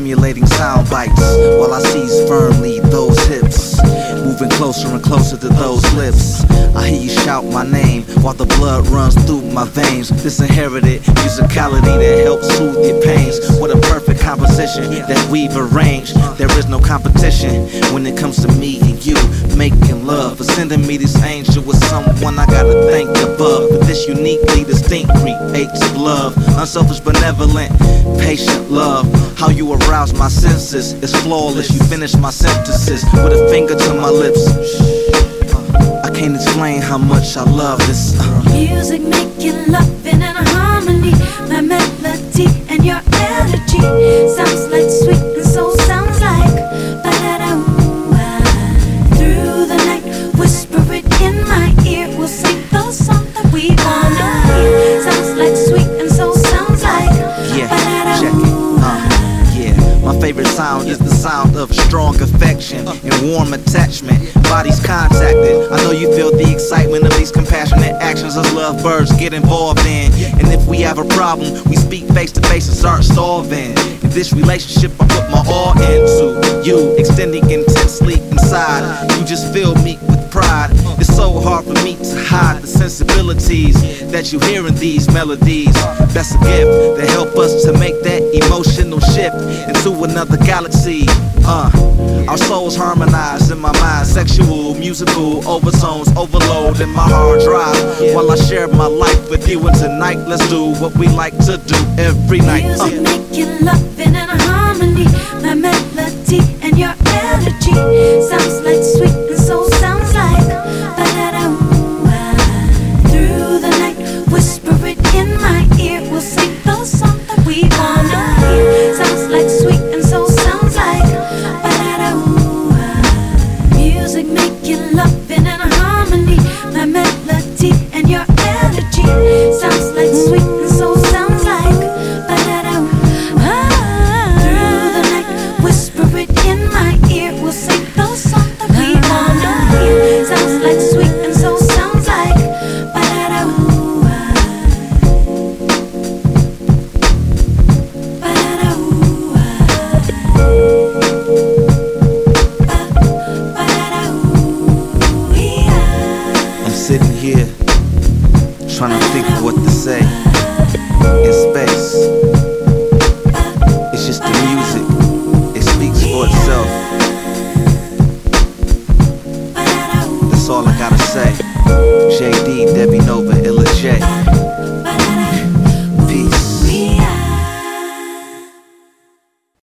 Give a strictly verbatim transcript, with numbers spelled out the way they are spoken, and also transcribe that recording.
stimulating sound bites, while I seize firmly those hips, moving closer and closer to those lips. I hear you shout my name while the blood runs through my veins. This inherited musicality that helps soothe your pains. What a perfect composition that we've arranged. There is no competition when it comes to me and you making love. For sending me this angel with someone I gotta thank above. But this uniquely distinct creates of love, unselfish, benevolent, patient love. How you arouse my senses is flawless. You finish my sentences with a finger to my lips. I can't explain how much I love this. uh. Music making loving and harmony. My melody and your energy sounds like sweet and soul sounds like ba-da-da-ooh-ah. Through the night, whisper it in my ear. We'll sing the song that we wanna hear. Sounds like sweet and soul sounds like Yeah, check it. Uh, yeah, my favorite sound is the sound of strong affection and warm attachment. Bodies contacted. I know you feel the excitement of these compassionate actions us lovebirds get involved in. And if we have a problem, we speak face to face and start solving. In this relationship, I put my all into you, extending intensely inside. You just fill me with pride. It's so hard for me to hide the sensibilities that you hear in these melodies. That's a gift that help us to make that emotional shift into another galaxy. Uh, our souls harmonize in my mind. Sexual, musical overtones overload in my hard drive while I share my life with you. And tonight, let's do what we like to do every night. Uh. Music making loving and harmony. My melody and your energy sounds like sweet and soul sounds like ba-da-da-ooh-ah. Through the night, whisper it in my ear. We'll sing the song that we wanna hear. Sounds like sweet and soul sounds like ba-da-da-ooh-ah. Music making loving and harmony. My melody and your energy sounds like sweet and soul sounds like ba-da-da-ooh-ah. Through the night, whisper it in my ear. We'll sing the song that we wanna hear. Sounds like sweet and soul sounds like ba-da-da-ooh-ah. Ba-da-da-ooh-ah. Ba-da-da-ooh-ah. I'm sitting here trying to think of what to say in space. It's just the music, it speaks for itself. That's all I gotta say. J D, Debbie Nova, Illa J.